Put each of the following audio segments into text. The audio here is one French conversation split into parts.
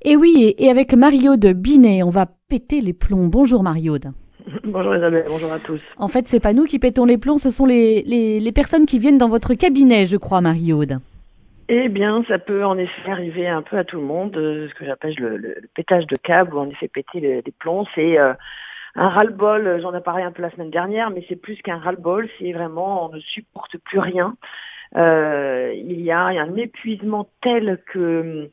Et oui, et avec Marie-Aude Binet, on va péter les plombs. Bonjour Marie-Aude. Bonjour Isabelle, bonjour à tous. En fait, c'est pas nous qui pétons les plombs, ce sont les personnes qui viennent dans votre cabinet, je crois, Marie-Aude. Eh bien, ça peut en effet arriver un peu à tout le monde, ce que j'appelle le pétage de câble, ou en effet péter les plombs. C'est un ras-le-bol, j'en ai parlé un peu la semaine dernière, mais c'est plus qu'un ras-le-bol, c'est vraiment on ne supporte plus rien. Il y a un épuisement tel que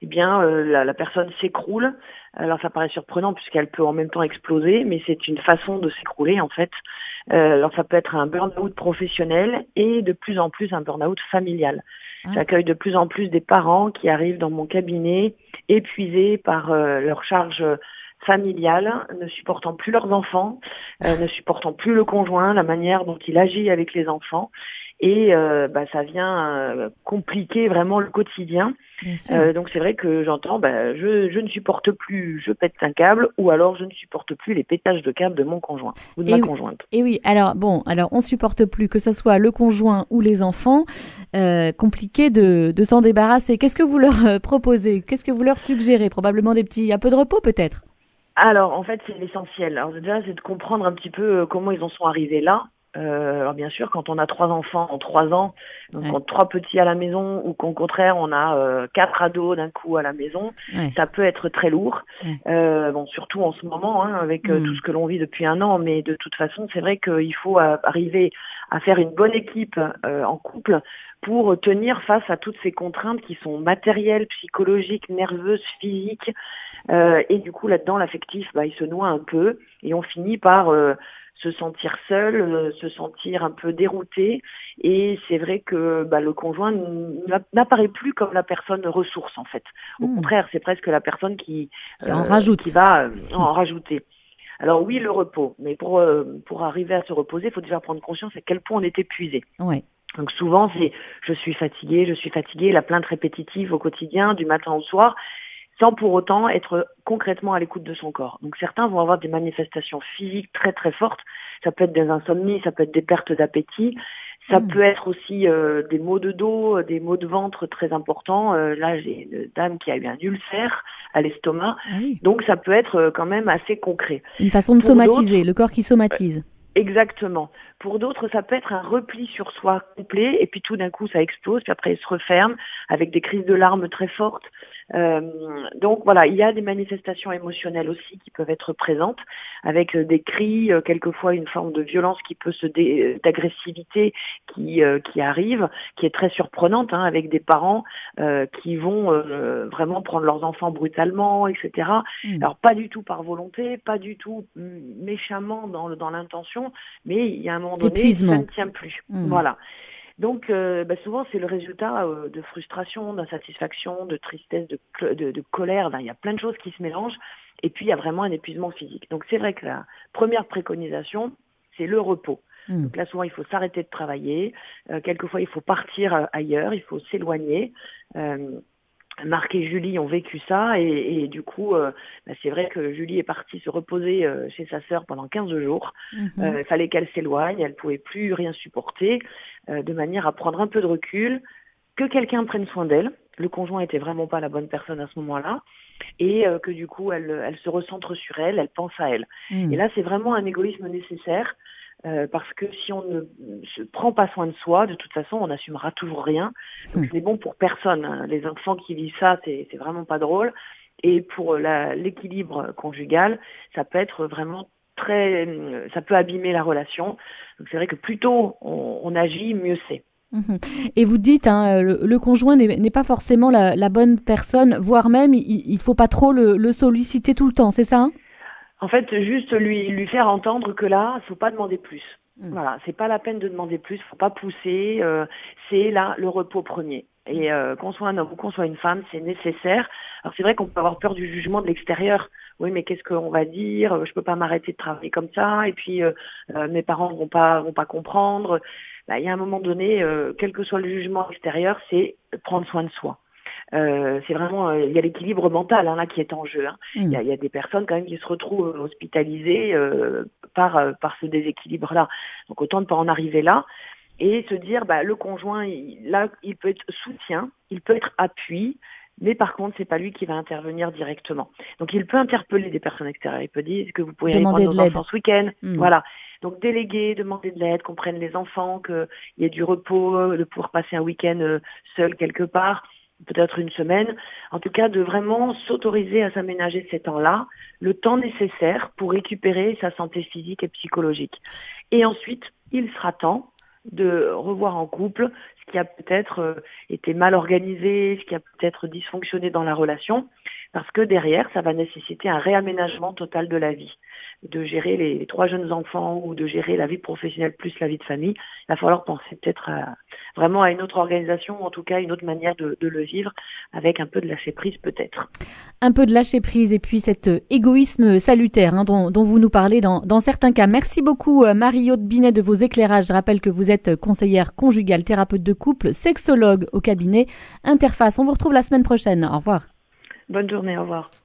la personne s'écroule. Alors ça paraît surprenant puisqu'elle peut en même temps exploser, mais c'est une façon de s'écrouler en fait. Alors ça peut être un burn-out professionnel et de plus en plus un burn-out familial. J'accueille de plus en plus des parents qui arrivent dans mon cabinet épuisés par leur charge familiale, ne supportant plus leurs enfants, ne supportant plus le conjoint, la manière dont il agit avec les enfants. Et ça vient compliquer vraiment le quotidien. Donc c'est vrai que j'entends, je ne supporte plus, je pète un câble, ou alors je ne supporte plus les pétages de câble de mon conjoint ou de ma conjointe. Et oui, alors on supporte plus que ce soit le conjoint ou les enfants, compliqué de s'en débarrasser. Qu'est-ce que vous leur proposez? Qu'est-ce que vous leur suggérez? Probablement un peu de repos peut-être? Alors en fait c'est l'essentiel. Alors déjà c'est de comprendre un petit peu comment ils en sont arrivés là. Alors bien sûr, quand on a 3 enfants en 3 ans, donc quand 3 petits à la maison, ou qu'au contraire on a 4 ados d'un coup à la maison, ça peut être très lourd. Surtout en ce moment, avec tout ce que l'on vit depuis 1 an, mais de toute façon, c'est vrai qu'il faut arriver à faire une bonne équipe en couple pour tenir face à toutes ces contraintes qui sont matérielles, psychologiques, nerveuses, physiques. Et du coup, là-dedans, l'affectif, il se noie un peu et on finit par se sentir seul, se sentir un peu dérouté, et c'est vrai que le conjoint n'apparaît plus comme la personne ressource en fait. Au contraire, c'est presque la personne qui en rajoute, qui va en rajouter. Alors oui, le repos, mais pour arriver à se reposer, il faut déjà prendre conscience à quel point on est épuisé. Ouais. Donc souvent c'est je suis fatiguée, la plainte répétitive au quotidien, du matin au soir, sans pour autant être concrètement à l'écoute de son corps. Donc certains vont avoir des manifestations physiques très très fortes. Ça peut être des insomnies, ça peut être des pertes d'appétit, ça peut être aussi des maux de dos, des maux de ventre très importants. Là, j'ai une dame qui a eu un ulcère à l'estomac. Donc ça peut être quand même assez concret. Une façon de somatiser, le corps qui somatise. Exactement. Pour d'autres, ça peut être un repli sur soi complet, et puis tout d'un coup, ça explose, puis après, il se referme avec des crises de larmes très fortes. Donc voilà, il y a des manifestations émotionnelles aussi qui peuvent être présentes, avec des cris, quelquefois une forme de violence qui peut d'agressivité qui arrive, qui est très surprenante, avec des parents qui vont vraiment prendre leurs enfants brutalement, etc. Alors pas du tout par volonté, pas du tout méchamment dans l'intention, mais il y a un moment donné, ça ne tient plus. Voilà. Donc souvent c'est le résultat de frustration, d'insatisfaction, de tristesse, de colère. Il y a plein de choses qui se mélangent, et puis il y a vraiment un épuisement physique. Donc c'est vrai que la première préconisation, c'est le repos. Donc là souvent il faut s'arrêter de travailler, quelquefois il faut partir ailleurs, il faut s'éloigner. Marc et Julie ont vécu ça, et du coup, c'est vrai que Julie est partie se reposer chez sa sœur pendant 15 jours. Il fallait qu'elle s'éloigne, elle pouvait plus rien supporter, de manière à prendre un peu de recul, que quelqu'un prenne soin d'elle. Le conjoint était vraiment pas la bonne personne à ce moment-là, et que du coup, elle se recentre sur elle, elle pense à elle. Et là, c'est vraiment un égoïsme nécessaire. Parce que si on ne se prend pas soin de soi, de toute façon, on n'assumera toujours rien. Donc ce n'est bon pour personne. Les enfants qui vivent ça, c'est vraiment pas drôle. Et pour l'équilibre conjugal, ça peut être vraiment ça peut abîmer la relation. Donc c'est vrai que plus tôt on agit, mieux c'est. Et vous dites, le conjoint n'est pas forcément la bonne personne, voire même il faut pas trop le solliciter tout le temps, c'est ça? En fait, juste lui faire entendre que là, faut pas demander plus. Voilà, c'est pas la peine de demander plus, faut pas pousser. C'est là le repos premier. Et qu'on soit un homme ou qu'on soit une femme, c'est nécessaire. Alors c'est vrai qu'on peut avoir peur du jugement de l'extérieur. Oui, mais qu'est-ce qu'on va dire? Je peux pas m'arrêter de travailler comme ça. Et puis mes parents vont pas comprendre. Il y a un moment donné, quel que soit le jugement extérieur, c'est prendre soin de soi. C'est vraiment, il y a l'équilibre mental là qui est en jeu. Il y a des personnes quand même qui se retrouvent hospitalisées par ce déséquilibre-là. Donc autant ne pas en arriver là, et se dire le conjoint, il peut être soutien, il peut être appui, Mais par contre, c'est pas lui qui va intervenir directement. Donc, il peut interpeller des personnes extérieures. Il peut dire que vous pouvez aller prendre nos enfants ce week-end. Voilà. Donc, déléguer, demander de l'aide, qu'on prenne les enfants, qu'il y ait du repos, de pouvoir passer un week-end seul quelque part, peut-être une semaine. En tout cas, de vraiment s'autoriser à s'aménager ces temps-là, le temps nécessaire pour récupérer sa santé physique et psychologique. Et ensuite, il sera temps de revoir en couple ce qui a peut-être été mal organisé, ce qui a peut-être dysfonctionné dans la relation, parce que derrière, ça va nécessiter un réaménagement total de la vie. De gérer les 3 jeunes enfants ou de gérer la vie professionnelle plus la vie de famille, il va falloir penser peut-être vraiment à une autre organisation, ou en tout cas une autre manière de le vivre, avec un peu de lâcher prise peut-être. Un peu de lâcher prise et puis cet égoïsme salutaire dont vous nous parlez dans certains cas. Merci beaucoup Marie-Aude Binet de vos éclairages. Je rappelle que vous êtes conseillère conjugale, thérapeute de couple, sexologue au cabinet Interface. On vous retrouve la semaine prochaine. Au revoir. Bonne journée, au revoir.